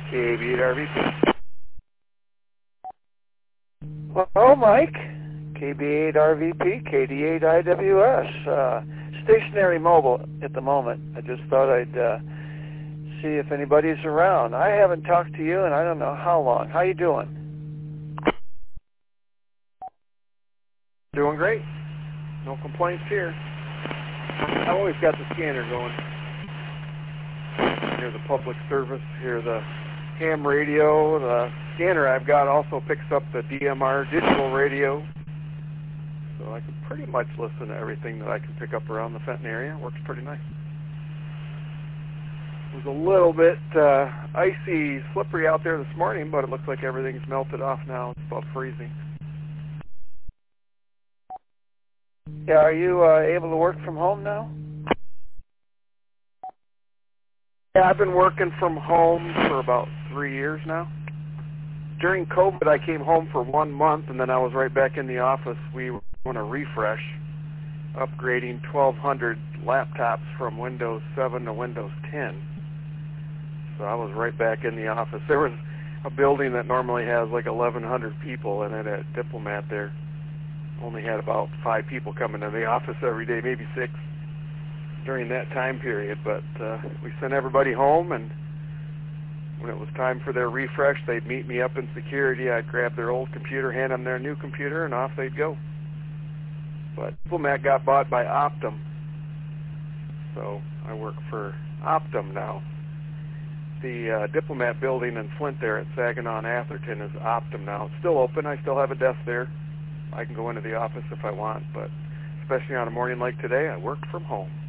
KB8RVP. Hello, Mike. KB8RVP, KD8IWS. Stationary mobile at the moment. I just thought I'd see if anybody's around. I haven't talked to you in I don't know how long. How you doing? Doing great. No complaints here. I've always got the scanner going. Here's the public service. Here's the ham radio. The scanner I've got also picks up the DMR digital radio. So I can pretty much listen to everything that I can pick up around the Fenton area. Works pretty nice. It was a little bit icy, slippery out there this morning, but it looks like everything's melted off now. It's about freezing. Yeah, are you able to work from home now? Yeah, I've been working from home for about 3 years now. During COVID, I came home for 1 month, and then I was right back in the office. We were on a refresh, upgrading 1,200 laptops from Windows 7 to Windows 10. So I was right back in the office. There was a building that normally has like 1,100 people in it at Diplomat there. Only had about 5 people coming to the office every day, maybe 6 during that time period. But we sent everybody home, and when it was time for their refresh, they'd meet me up in security. I'd grab their old computer, hand them their new computer, and off they'd go. But Diplomat got bought by Optum, so I work for Optum now. The Diplomat building in Flint there at Saginaw and Atherton is Optum now. It's still open. I still have a desk there. I can go into the office if I want, but especially on a morning like today, I work from home.